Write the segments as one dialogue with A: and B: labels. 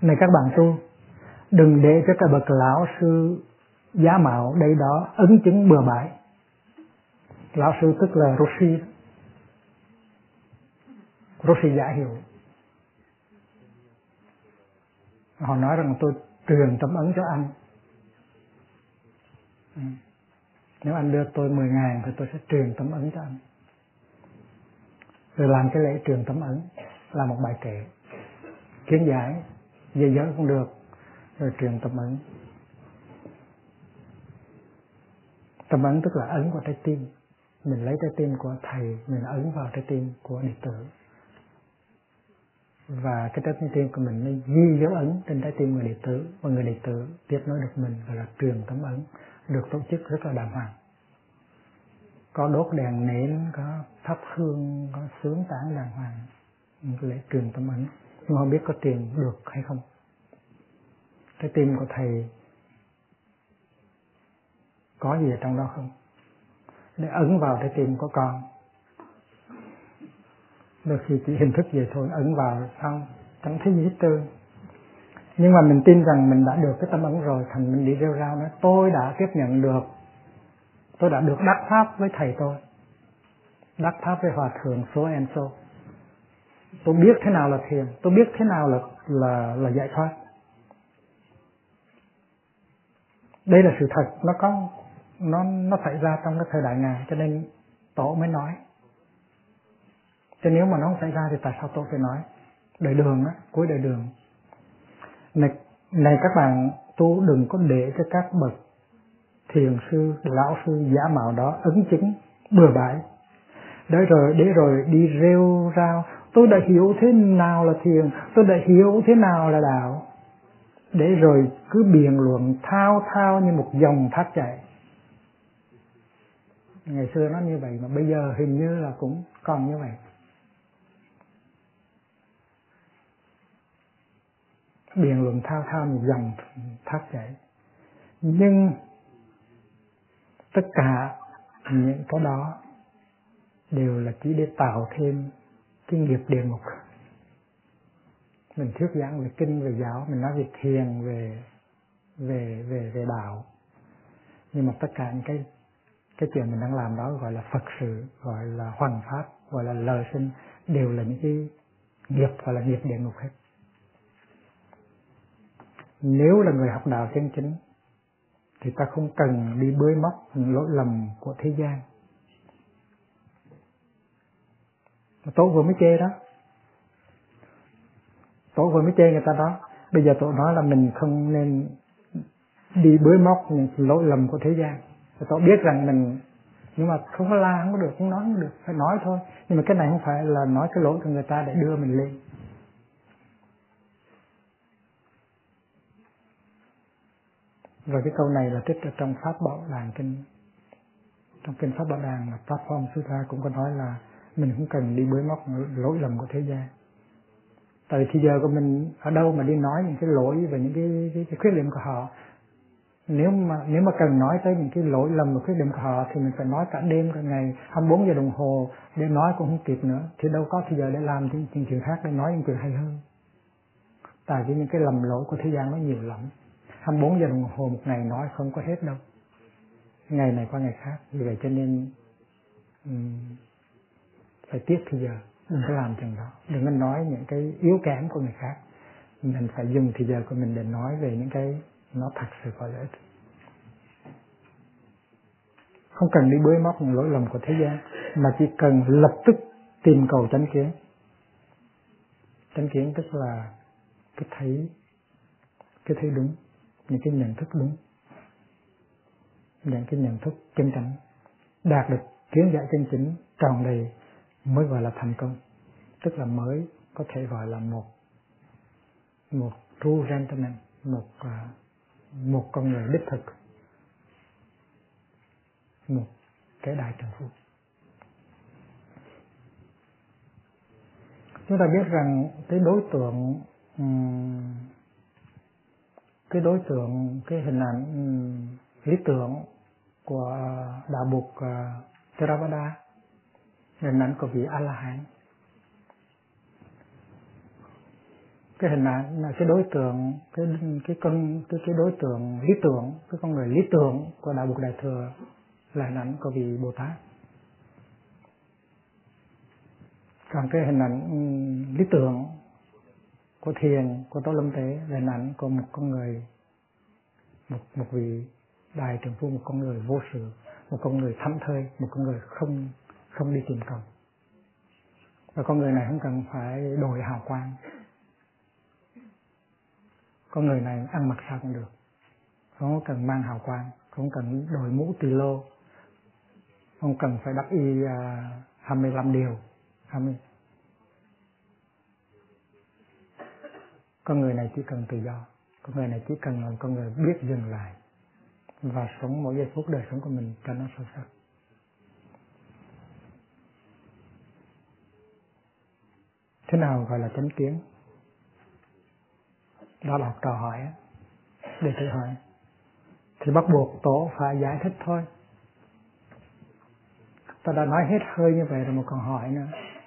A: Này các bạn tu, đừng để cho các bậc lão sư giả mạo đây đó ấn chứng bừa bãi. Lão sư tức là Roshi giả hiệu. Họ nói rằng tôi truyền tấm ấn cho anh. Nếu anh đưa tôi 10.000 thì tôi sẽ truyền tấm ấn cho anh. Rồi làm cái lễ truyền tấm ấn là một bài kệ kiến giải, dây giới cũng được, rồi truyền tấm ấn. Tấm ấn tức là ấn vào trái tim. Mình lấy trái tim của thầy, mình ấn vào trái tim của đệ tử. Và cái trái tim của mình nó ghi dấu ấn trên trái tim người đệ tử, và người đệ tử tiếp nối được mình, gọi là truyền tấm ấn, được tổ chức rất là đàng hoàng. Có đốt đèn nến, có thắp hương, có sướng tán đàng hoàng, lễ truyền tấm ấn. Nhưng không biết có tiền được hay không. Trái tim của thầy có gì ở trong đó không? Để ấn vào trái tim của con. Đôi khi chỉ hình thức vậy thôi, ấn vào xong, chẳng thấy gì hết trơn. Nhưng mà mình tin rằng mình đã được cái tấm ấn rồi, thành mình đi rêu rao nói tôi đã tiếp nhận được, tôi đã được đắc pháp với thầy tôi, đắc pháp với hòa thượng số and số. Tôi biết thế nào là thiền, tôi biết thế nào là giải thoát. Đây là sự thật, nó xảy ra trong cái thời đại Ngài, cho nên Tổ mới nói. Chứ nếu mà nó không xảy ra thì tại sao Tổ phải nói? Đời đường á, cuối đời đường. Này các bạn tu, đừng có để cho các bậc thiền sư, lão sư giả mạo đó ấn chứng bừa bãi. Để rồi đi rêu rao tôi đã hiểu thế nào là thiền, tôi đã hiểu thế nào là đạo. Để rồi cứ biện luận thao thao như một dòng thác chảy. Ngày xưa nó như vậy mà bây giờ hình như là cũng còn như vậy. Biện luận thao thao như dòng thác chảy. Nhưng tất cả những cái đó đều là chỉ để tạo thêm cái nghiệp địa ngục. Mình thuyết giảng về kinh, về giáo, mình nói về thiền, về đạo. Nhưng mà tất cả những cái chuyện mình đang làm đó gọi là Phật sự, gọi là hoằng pháp, gọi là lời sinh, đều là những cái nghiệp, gọi là nghiệp địa ngục hết. Nếu là người học đạo chân chính thì ta không cần đi bới móc lỗi lầm của thế gian. Tổ vừa mới chê đó, Tổ vừa mới chê người ta đó. Bây giờ Tổ nói là mình không nên đi bới móc những lỗi lầm của thế gian. Tổ biết rằng mình, nhưng mà không có la, không có được, không nói không được, phải nói thôi. Nhưng mà cái này không phải là nói cái lỗi của người ta để đưa mình lên. Rồi cái câu này là trích ở trong Pháp Bảo Đàn Kinh. Trong kinh Pháp Bảo Đàn mà Pháp Phong Sutta cũng có nói là mình không cần đi bới móc lỗi lầm của thế gian. Tại vì thì giờ của mình ở đâu mà đi nói những cái lỗi và những cái khuyết điểm của họ. Nếu mà cần nói tới những cái lỗi lầm và khuyết điểm của họ thì mình phải nói cả đêm cả ngày 24 giờ đồng hồ, để nói cũng không kịp nữa. Thì đâu có thì giờ để làm những chuyện khác, để nói những chuyện hay hơn. Tại vì những cái lầm lỗi của thế gian nó nhiều lắm. 24 giờ đồng hồ một ngày nói không có hết đâu. Ngày này qua ngày khác. Vì vậy cho nên phải tiếc thì giờ. Đừng có làm chừng đó. Đừng có nói những cái yếu kém của người khác. Mình phải dùng thì giờ của mình để nói về những cái nó thật sự có lợi ích. Không cần đi bới móc những lỗi lầm của thế gian, mà chỉ cần lập tức tìm cầu chánh kiến. Chánh kiến tức là cái thấy đúng, những cái nhận thức đúng, những cái nhận thức chân chánh, đạt được kiến giải chân chính tròn đầy mới gọi là thành công. Tức là mới có thể gọi là một true gentleman, một con người đích thực, một cái đại trượng phu. Chúng ta biết rằng cái hình ảnh lý tưởng của đạo Bụt Theravada, hình ảnh của vị A La Hán. cái hình ảnh là cái đối tượng, cái đối tượng lý tưởng, cái con người lý tưởng của Đạo Bụt Đại Thừa là hình ảnh của vị Bồ Tát. Còn cái hình ảnh lý tưởng của thiền, của Tổ Lâm Tế là hình ảnh của một con người, một vị đại trưởng phu, một con người vô sự, một con người thảnh thơi, một con người không đi tìm cầu. Và con người này không cần phải đổi hào quang. Con người này ăn mặc sao cũng được, không cần mang hào quang, không cần đội mũ tỳ lô, không cần phải đắp y 25 điều. Con người này chỉ cần tự do, con người này chỉ cần là con người biết dừng lại và sống mỗi giây phút đời sống của mình cho nó sâu sắc. Thế nào gọi là chánh kiến? Đó là học trò hỏi, để tự hỏi. Thì bắt buộc Tổ phải giải thích thôi. Ta đã nói hết hơi như vậy rồi mà còn hỏi nữa.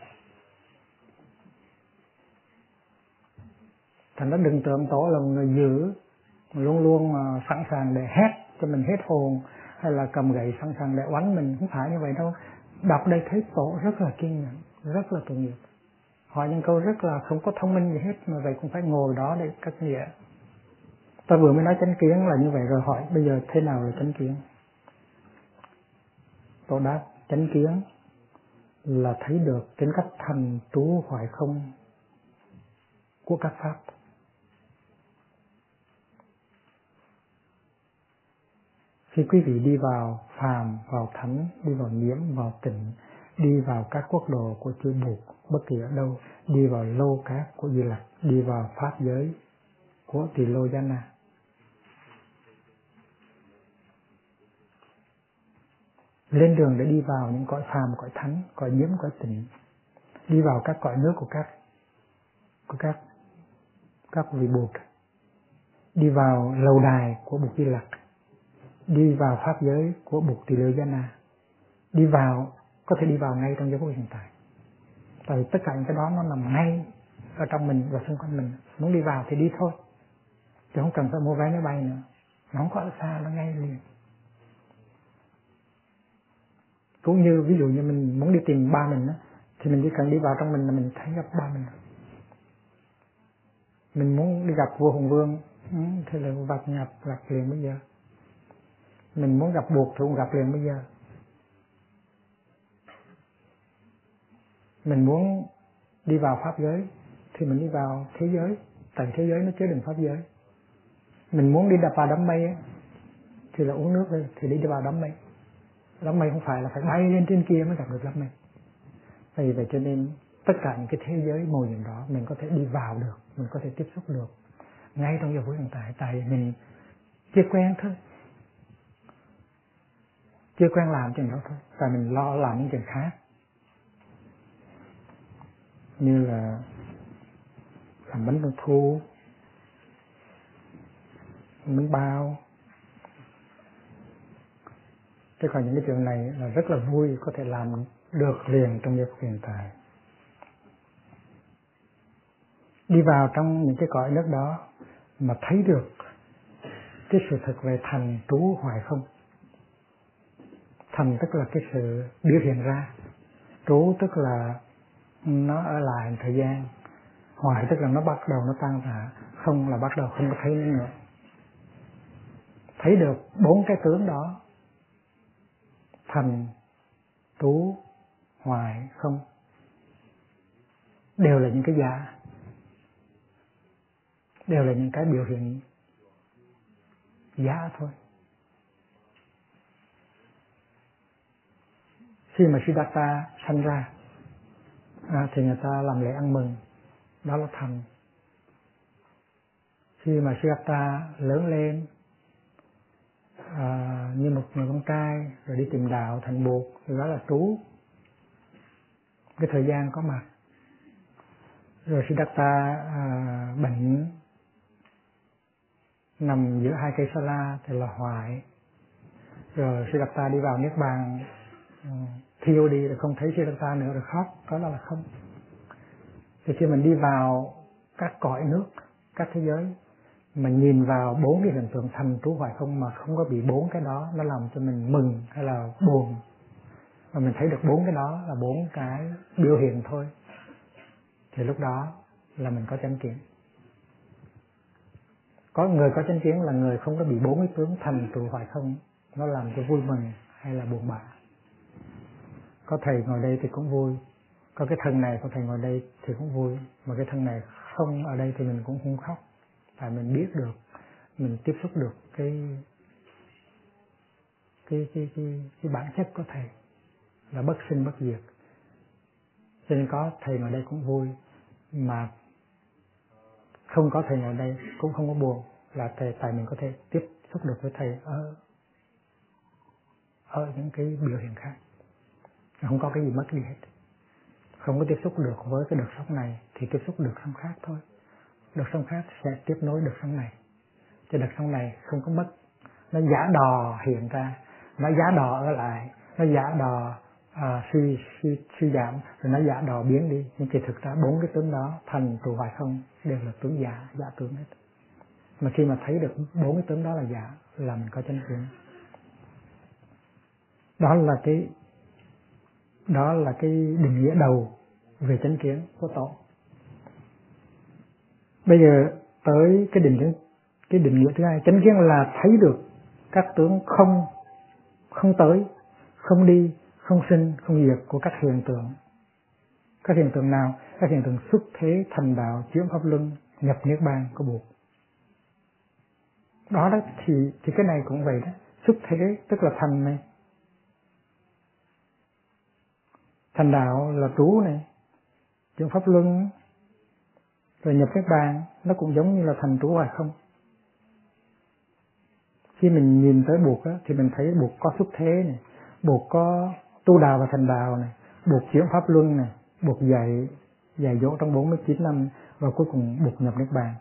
A: Thành ra đừng tưởng Tổ là một người dữ, luôn luôn sẵn sàng để hét cho mình hết hồn, hay là cầm gậy sẵn sàng để oánh mình. Không phải như vậy đâu. Đọc đây thấy Tổ rất là kiên nhẫn, rất là tội nghiệp. Hỏi những câu rất là không có thông minh gì hết, mà vậy cũng phải ngồi đó để cắt nghĩa. Ta vừa mới nói chánh kiến là như vậy rồi, hỏi bây giờ thế nào là chánh kiến? Tổ đáp, chánh kiến là thấy được tính cách thành trú hoại không của các pháp. Khi quý vị đi vào phàm, vào thánh, đi vào nhiễm, vào tịnh, đi vào các quốc độ của chư Bụt bất kỳ ở đâu, đi vào lô cát của Di Lặc, đi vào pháp giới của Tỳ Lô Giá Na, lên đường để đi vào những cõi phàm, cõi thánh, cõi nhiễm, cõi tịnh, đi vào các cõi nước của các vị Bụt, đi vào lầu đài của Bụt Di Lặc, đi vào pháp giới của Bụt Tỳ Lô Giá Na, đi vào, có thể đi vào ngay trong giây phút hiện tại. Tại vì tất cả những cái đó nó nằm ngay ở trong mình và xung quanh mình. Muốn đi vào thì đi thôi, chứ không cần phải mua vé máy bay nữa. Nó không có ở xa, nó ngay liền. Cũng như ví dụ như mình muốn đi tìm ba mình á, thì mình chỉ cần đi vào trong mình là mình thấy gặp ba mình. Mình muốn đi gặp vua Hùng Vương thì là gặp liền bây giờ. Mình muốn gặp Bụt thì cũng gặp liền bây giờ. Mình muốn đi vào pháp giới thì mình đi vào thế giới, tại thế giới nó chứa đựng pháp giới. Mình muốn đi đập vào đám mây ấy, thì là uống nước đi, thì đi vào đám mây. Đám mây không phải là phải bay lên trên kia mới gặp được đám mây. Vì vậy cho nên tất cả những cái thế giới màu nhiệm đó mình có thể đi vào được, mình có thể tiếp xúc được ngay trong giờ phút hiện tại. Tại mình chưa quen thôi, chưa quen làm chuyện đó thôi. Tại mình lo làm những chuyện khác, như là làm bánh trung thu, bánh bao. Chứ còn những cái chuyện này là rất là vui, có thể làm được liền trong giây phút hiện tại. Đi vào trong những cái cõi nước đó mà thấy được cái sự thật về thành trú hoại không. Thành tức là cái sự biểu hiện ra, trú tức là nó ở lại thời gian, hoại tức là nó bắt đầu nó tan rã, không là bắt đầu không có thấy nữa. Thấy được bốn cái tướng đó, thành, trú, hoại, không, đều là những cái giả, đều là những cái biểu hiện giả thôi. Khi mà Siddhartha sanh ra thì người ta làm lễ ăn mừng, đó là thành. Khi mà Siddhartha lớn lên như một người con trai rồi đi tìm đạo thành Bụt thì đó là trú, cái thời gian có mặt. Rồi Siddhartha bệnh nằm giữa hai cây sa la thì là hoại. Rồi Siddhartha đi vào niết bàn, thiêu đi rồi không thấy Siddhartha nữa rồi khóc, đó là không. Thì khi mình đi vào các cõi nước, các thế giới, mà nhìn vào 4 cái hiện tượng thành trú hoài không mà không có bị 4 cái đó nó làm cho mình mừng hay là buồn, mà mình thấy được 4 cái đó là 4 cái biểu hiện thôi, thì lúc đó là mình có chánh kiến. Có người có chánh kiến là người không có bị 4 cái tướng thành trú hoài không nó làm cho vui mừng hay là buồn bã. Có thầy ngồi đây thì cũng vui, có cái thân này có thầy ngồi đây thì cũng vui, mà cái thân này không ở đây thì mình cũng không khóc, tại mình biết được, mình tiếp xúc được cái bản chất của thầy là bất sinh bất diệt. Cho nên có thầy ngồi đây cũng vui, mà không có thầy ngồi đây cũng không có buồn, là tại mình có thể tiếp xúc được với thầy ở những cái biểu hiện khác. Không có cái gì mất gì hết. Không có tiếp xúc được với cái đợt sống này thì tiếp xúc được sống khác thôi. Đợt sống khác sẽ tiếp nối đợt sống này. Chứ đợt sống này không có mất. Nó giả đò hiện ra, nó giả đò ở lại, nó giả đò suy giảm, rồi nó giả đò biến đi. Nhưng kỳ thực ra 4 cái tướng đó thành trụ hoài không đều là tướng giả tướng hết. Mà khi mà thấy được 4 cái tướng đó là giả là mình có chánh kiến. Đó là cái định nghĩa đầu về chánh kiến của Tổ. Bây giờ tới cái định nghĩa thứ hai. Chánh kiến là thấy được các tướng không tới, không đi, không sinh, không diệt của các hiện tượng. Các hiện tượng nào? Các hiện tượng xuất thế, thành đạo, chuyển pháp luân, nhập niết bàn của Bụt. Đó thì cái này cũng vậy đó. Xuất thế tức là thành này, thành đạo là trú này, chuyển pháp luân, rồi nhập niết bàn, nó cũng giống như là thành trú hoài không. Khi mình nhìn tới Bụt á, thì mình thấy Bụt có xuất thế này, Bụt có tu đà và thành đạo này, Bụt chuyển pháp luân này, Bụt dạy dỗ trong 49 năm, và cuối cùng Bụt nhập niết bàn.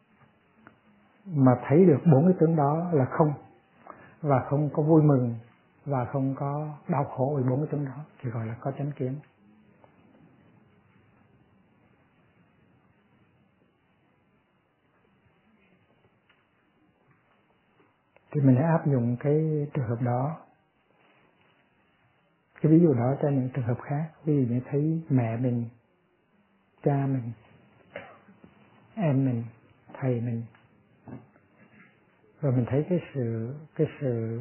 A: Mà thấy được 4 cái tướng đó là không, và không có vui mừng, và không có đau khổ vì 4 cái tướng đó, thì gọi là có chánh kiến. Thì mình hãy áp dụng cái trường hợp đó, cái ví dụ đó cho những trường hợp khác. Ví dụ như thấy mẹ mình, cha mình, em mình, thầy mình, rồi mình thấy cái sự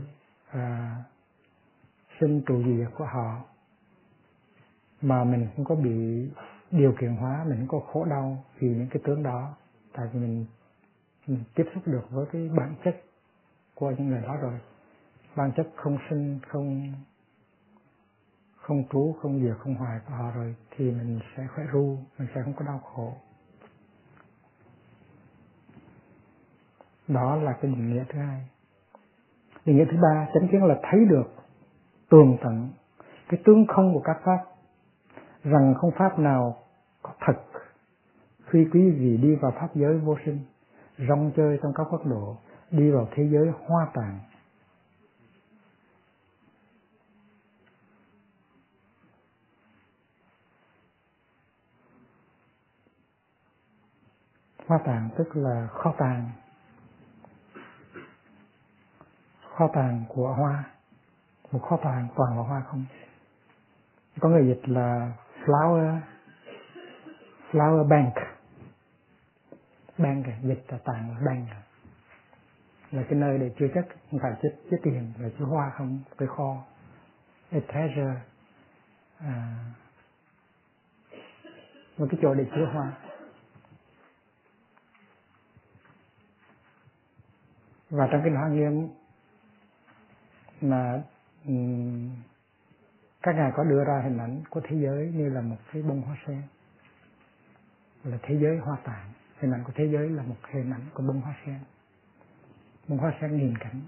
A: sinh trụ diệt của họ, mà mình không có bị điều kiện hóa, mình không có khổ đau vì những cái tướng đó, tại vì mình tiếp xúc được với cái bản chất của những người đó rồi, bản chất không sinh, không trú, không diệt, không hoại của họ rồi, thì mình sẽ khỏe ru, mình sẽ không có đau khổ. Đó là cái định nghĩa thứ hai. Định nghĩa thứ ba, chánh kiến là thấy được tường tận cái tướng không của các pháp, rằng không pháp nào có thật, khi quý vị đi vào pháp giới vô sinh, rong chơi trong các quốc độ, đi vào thế giới hoa tạng. Hoa tạng tức là kho tàng của hoa, một kho tàng toàn là hoa không. Có người dịch là flower bank, dịch là tàng là bank, là cái nơi để chứa chất, không phải chứa tiền, là chứa hoa không, cái kho, a treasure, một cái chỗ để chứa hoa. Và trong cái Hoa Nghiêm mà các ngài có đưa ra hình ảnh của thế giới như là một cái bông hoa sen, là thế giới hoa tạng. Hình ảnh của thế giới là một hình ảnh của bông hoa sen, bông hoa sen nghìn cánh.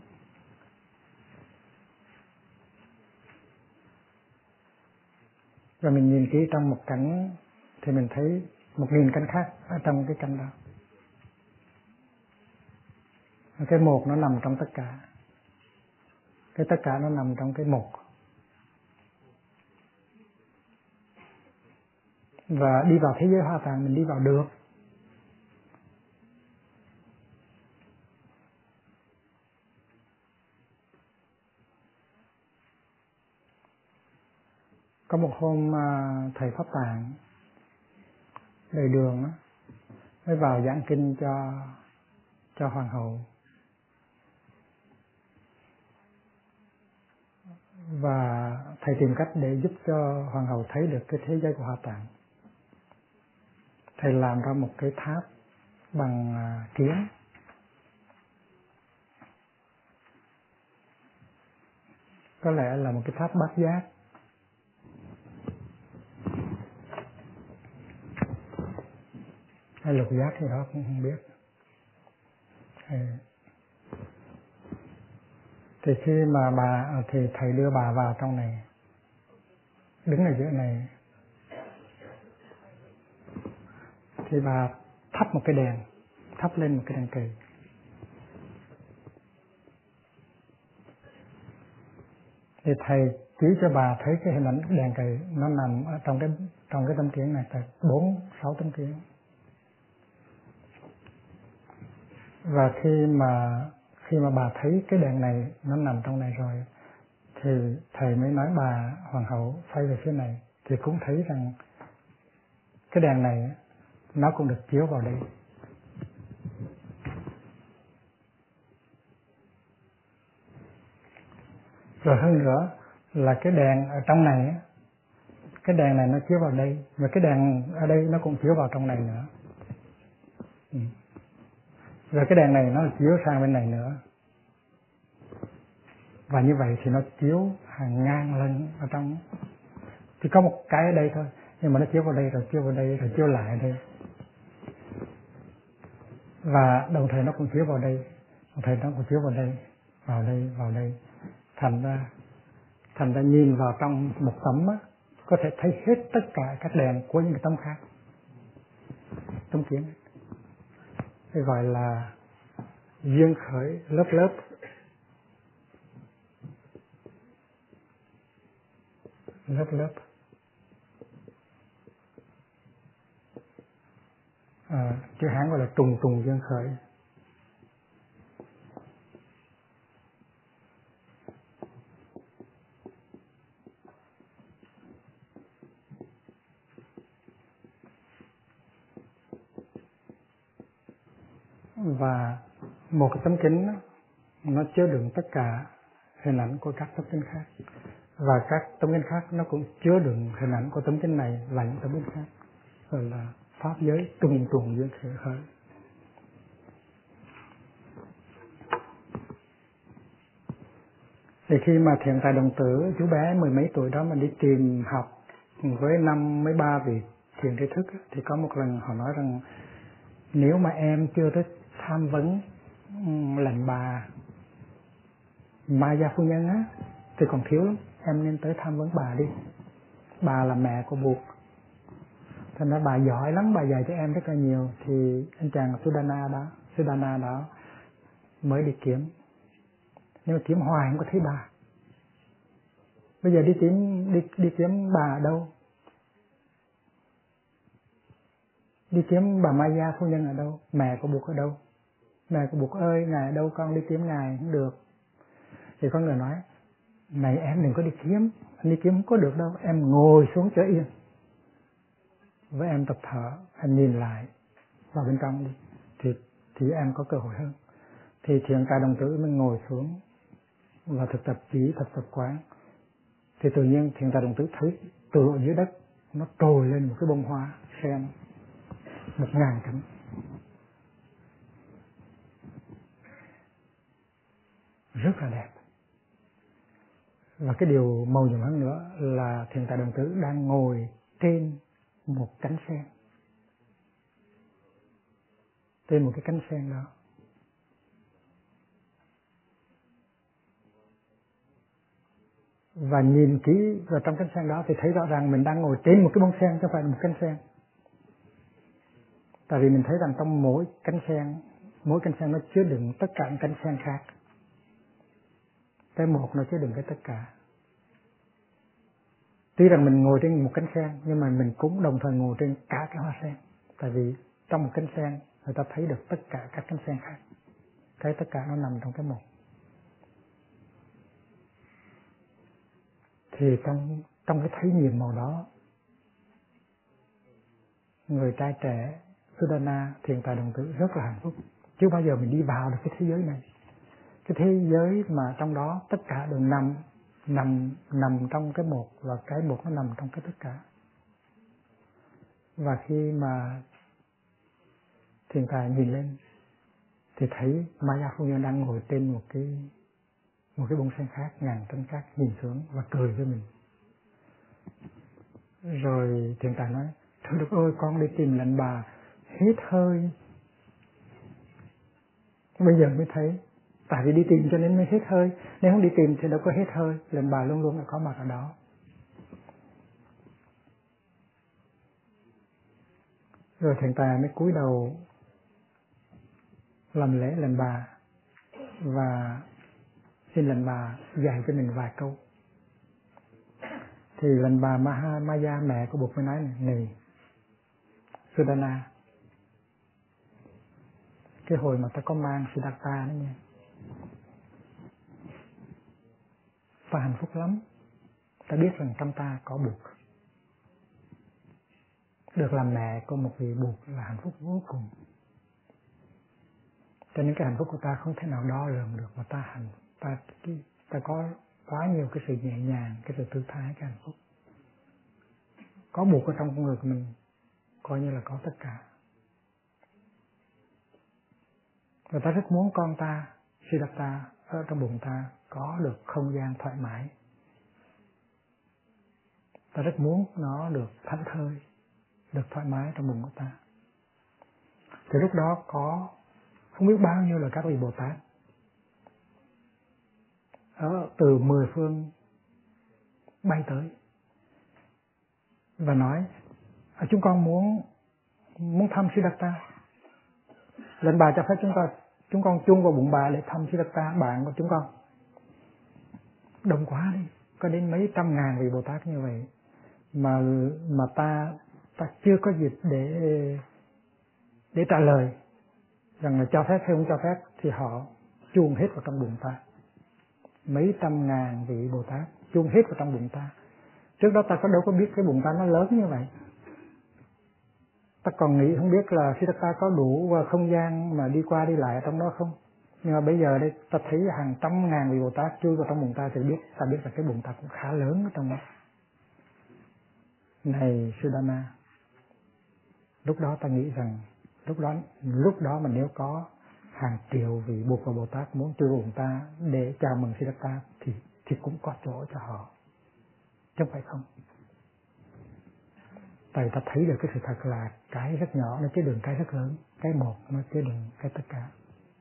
A: Và mình nhìn kỹ trong một cánh thì mình thấy 1000 cánh khác ở trong cái cánh đó. Cái một nó nằm trong tất cả, cái tất cả nó nằm trong cái một. Và đi vào thế giới hoa tạng mình đi vào được, Có một hôm thầy Pháp Tạng đầy đường mới vào giảng kinh cho hoàng hậu, và thầy tìm cách để giúp cho hoàng hậu thấy được cái thế giới của Hoa Tạng. Thầy làm ra một cái tháp bằng kiến, có lẽ là một cái tháp bát giác, hay lục giác gì đó cũng không biết. Thì khi mà thì thầy đưa bà vào trong này, đứng ở giữa này, thì bà thắp một cái đèn, thắp lên một cái đèn cầy. Thì thầy chỉ cho bà thấy cái hình ảnh đèn cầy nó nằm ở trong cái tấm kiến này, tại 4-6 tấm kiến. Và khi mà bà thấy cái đèn này nó nằm trong này rồi, thì thầy mới nói bà hoàng hậu xoay về phía này, thì cũng thấy rằng cái đèn này nó cũng được chiếu vào đây. Rồi hơn nữa là cái đèn ở trong này, cái đèn này nó chiếu vào đây, và cái đèn ở đây nó cũng chiếu vào trong này nữa. Rồi cái đèn này nó chiếu sang bên này nữa. Và như vậy thì nó chiếu hàng ngàn lần ở trong. Chỉ có một cái ở đây thôi, nhưng mà nó chiếu vào đây, rồi chiếu vào đây, rồi chiếu lại ở đây. Và đồng thời nó cũng chiếu vào đây, đồng thời nó cũng chiếu vào đây, vào đây, vào đây. Thành ra nhìn vào trong một tấm có thể thấy hết tất cả các đèn của những cái tấm khác. Tấm kiến cái gọi là duyên khởi lớp lớp. Lớp lớp. Chữ Hán gọi là trùng trùng duyên khởi. Và một cái tấm kính nó chứa đựng tất cả hình ảnh của các tấm kính khác, và các tấm kính khác nó cũng chứa đựng hình ảnh của tấm kính này và những tấm kính khác, gọi là pháp giới trùng trùng duyên khởi. Thì khi mà Thiện Tài Đồng Tử, chú bé 10 mấy tuổi đó mà đi tìm học với 53 vị thiền tri thức, thì có một lần họ nói rằng nếu mà em chưa tới tham vấn lệnh bà Maya phu nhân thì còn thiếu lắm, em nên tới tham vấn bà đi. Bà là mẹ của Bụt, thành ra bà giỏi lắm, bà dạy cho em rất là nhiều. Thì anh chàng Sudana đó mới đi kiếm, nhưng mà kiếm hoài không có thấy bà. Bây giờ đi kiếm bà ở đâu? Đi kiếm bà Maya phu nhân ở đâu? Mẹ của Bụt ở đâu? Mẹ của Bụt ơi, ngài ở đâu, con đi kiếm ngài không được. Thì có người nói, này em đừng có đi kiếm, anh đi kiếm không có được đâu, em ngồi xuống cho yên, với em tập thở, em nhìn lại vào bên trong đi, thì em có cơ hội hơn. Thì Thiện Tài Đồng Tử mới ngồi xuống và thực tập chỉ, thực tập quán. Thì tự nhiên Thiện Tài Đồng Tử thấy từ dưới đất nó trồi lên một cái bông hoa sen 1000 cánh. Rất là đẹp. Và cái điều mầu nhiệm hơn nữa là Thiện Tài Đồng Tử đang ngồi trên một cánh sen, trên một cái cánh sen đó. Và nhìn kỹ vào trong cánh sen đó thì thấy rõ ràng mình đang ngồi trên một cái bông sen chứ không phải là một cánh sen. Tại vì mình thấy rằng trong mỗi cánh sen nó chứa đựng tất cả những cánh sen khác. Cái một nó chứa đựng cái tất cả. Tuy rằng mình ngồi trên một cánh sen, nhưng mà mình cũng đồng thời ngồi trên cả cái hoa sen. Tại vì trong một cánh sen người ta thấy được tất cả các cánh sen khác. Cái tất cả nó nằm trong cái một. Thì trong cái thấy nhiệm màu đó, người trai trẻ Sudana thiền tài đồng tử rất là hạnh phúc. Chưa bao giờ mình đi vào được cái thế giới này, cái thế giới mà trong đó tất cả đều nằm trong cái một, và cái một nó nằm trong cái tất cả. Và khi mà thiền tài nhìn lên thì thấy Maya phu nhân đang ngồi trên một cái bông sen khác, ngàn trăng khác, nhìn xuống và cười với mình. Rồi thiền tài nói: "Thưa Đức ơi, con đi tìm lệnh bà hết hơi, bây giờ mới thấy. Tại vì đi tìm cho nên mới hết hơi, nếu không đi tìm thì đâu có hết hơi. Lệnh bà luôn luôn là có mặt ở đó." Rồi thiền tài mới cúi đầu làm lễ lệnh bà và xin lệnh bà dạy cho mình vài câu. Thì lệnh bà Mahamaya, mẹ của Bụt, mới nói: "Này Sudana, cái hồi mà ta có mang Siddhartha đó nha, ta hạnh phúc lắm. Ta biết rằng trong ta có Bụt. Được làm mẹ của một vị Bụt là hạnh phúc vô cùng. Cho nên cái hạnh phúc của ta không thể nào đo lường được, mà ta có quá nhiều cái sự nhẹ nhàng, cái sự thư thái, cái hạnh phúc. Có Bụt ở trong con người của mình, coi như là có tất cả. Và ta rất muốn con ta, Siddhartha, ở trong bụng ta có được không gian thoải mái. Ta rất muốn nó được thảnh thơi, được thoải mái trong bụng của ta." Thì lúc đó có không biết bao nhiêu là các vị Bồ Tát ở từ 10 phương bay tới và nói: "Chúng con muốn thăm Siddhartha. Lệnh bà cho phép chúng con chung vào bụng bà để thăm Siddhartha, bạn của chúng con." Đông quá đi, có đến mấy trăm ngàn vị Bồ Tát như vậy mà ta chưa có dịp để trả lời rằng là cho phép hay không cho phép, thì họ chuông hết vào trong bụng ta. Mấy trăm ngàn vị Bồ Tát chuông hết vào trong bụng ta. Trước đó ta đâu có biết cái bụng ta nó lớn như vậy. Ta còn nghĩ không biết là Siddhartha có đủ không gian mà đi qua đi lại ở trong đó không. Nhưng mà bây giờ đây ta thấy hàng trăm ngàn vị Bồ Tát chui vào trong bụng ta, thì ta biết là cái bụng ta cũng khá lớn ở trong đó. Này Sudana, lúc đó ta nghĩ rằng lúc đó mà nếu có hàng triệu vị Bụt và Bồ Tát muốn chui vào bụng ta để chào mừng Siddhartha thì cũng có chỗ cho họ, chứ không phải không. Tại vì ta thấy được cái sự thật là cái rất nhỏ nó chứa đựng cái rất lớn, cái một nó chứa đựng cái tất cả.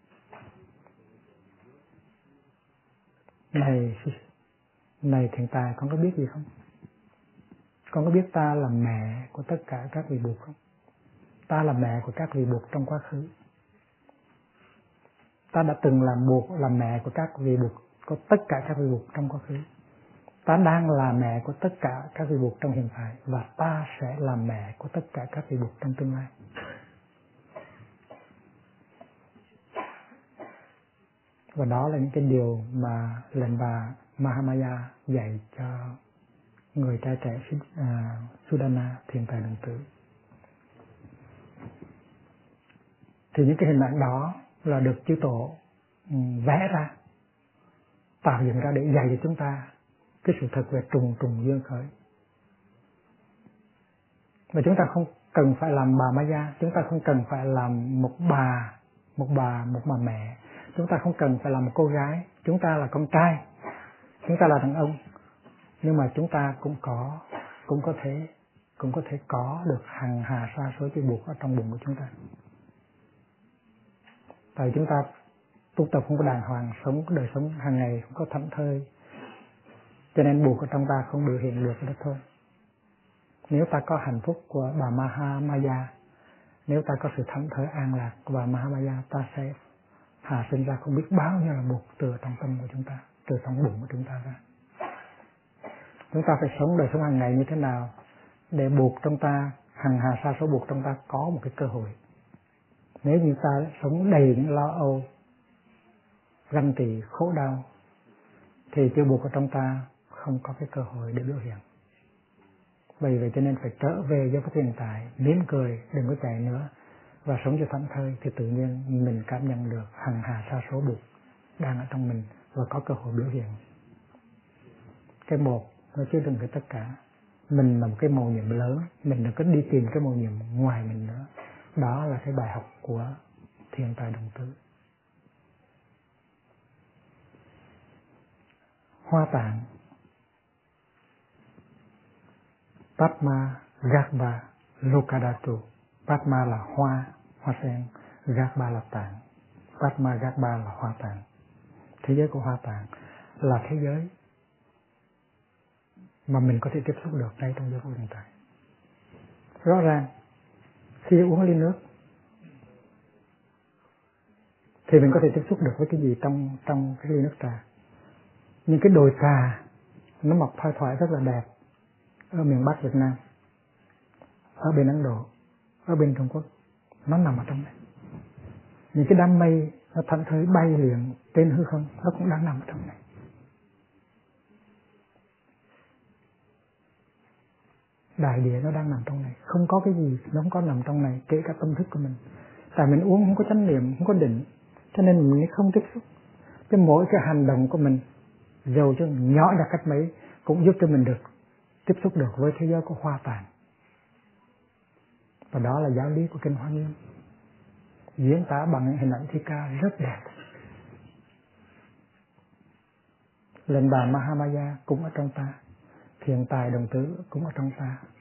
A: Này thiện tài, con có biết gì không? Con có biết ta là mẹ của tất cả các vị Bụt không? Ta là mẹ của các vị Bụt trong quá khứ. Ta đã từng làm mẹ của các vị Bụt, của tất cả các vị Bụt trong quá khứ. Ta đang là mẹ của tất cả các vị Bụt trong hiện tại, và ta sẽ làm mẹ của tất cả các vị Bụt trong tương lai. Và đó là những cái điều mà lệnh bà Mahamaya dạy cho người trai trẻ Sudana thiền tài đồng tử. Thì những cái hình ảnh đó là được chư tổ vẽ ra, tạo dựng ra để dạy cho chúng ta cái sự thật về trùng duyên khởi. Và chúng ta không cần phải làm bà Maya, chúng ta không cần phải làm một bà mẹ, chúng ta không cần phải làm một cô gái, chúng ta là con trai, chúng ta là đàn ông, nhưng mà chúng ta cũng có thể có được hằng hà sa số chư Bụt ở trong bụng của chúng ta. Tại chúng ta tu tập không có đàng hoàng, sống đời sống hàng ngày không có thảnh thơi, cho nên Bụt ở trong ta không biểu hiện được đó thôi. Nếu ta có hạnh phúc của bà Mahamaya, nếu ta có sự thảnh thơi an lạc của bà Mahamaya, ta sẽ hạ sinh ra không biết bao nhiêu là Bụt từ trong tâm của chúng ta, từ trong bụng của chúng ta ra. Chúng ta phải sống đời sống hàng ngày như thế nào để Bụt trong ta, hằng hà sa số Bụt trong ta có một cái cơ hội. Nếu như ta sống đầy những lo âu, ganh tị, khổ đau, thì chư Bụt ở trong ta không có cái cơ hội để biểu hiện. Vậy cho nên phải trở về với hiện tại, mỉm cười, đừng có chạy nữa, và sống cho thảnh thơi, thì tự nhiên mình cảm nhận được hằng hà sa số buộc đang ở trong mình và có cơ hội biểu hiện. Cái một nó chứa đựng cái tất cả. Mình là một cái mầu nhiệm lớn, mình đừng có đi tìm cái mầu nhiệm ngoài mình nữa. Đó là cái bài học của thiên tài đồng tử. Hoa tạng, Padma Garbha Lokadhatu. Padma là hoa sen, Garbha là tạng. Padma Garbha là hoa tạng. Thế giới của hoa tạng là thế giới mà mình có thể tiếp xúc được ngay trong giây phút hiện tại. Rõ ràng khi uống ly nước thì mình có thể tiếp xúc được với cái gì trong cái ly nước trà. Nhưng cái đồi trà nó mọc thoai thoải rất là đẹp ở miền Bắc Việt Nam, ở bên Ấn Độ, ở bên Trung Quốc, nó nằm ở trong này. Những cái đám mây nó thảnh thơi bay liền trên hư không, nó cũng đang nằm ở trong này. Đại địa nó đang nằm trong này, không có cái gì nó không có nằm trong này, kể cả tâm thức của mình. Tại mình uống không có chánh niệm, không có định, cho nên mình không tiếp xúc. Cái mỗi cái hành động của mình, dầu cho nhỏ ra cách mấy, cũng giúp cho mình được tiếp xúc được với thế giới của hoa tạng. Và đó là giáo lý của kinh Hoa Nghiêm, diễn tả bằng hình ảnh thi ca rất đẹp. Lệnh bài Mahamaya cũng ở trong ta, thiền tài đồng tử cũng ở trong ta.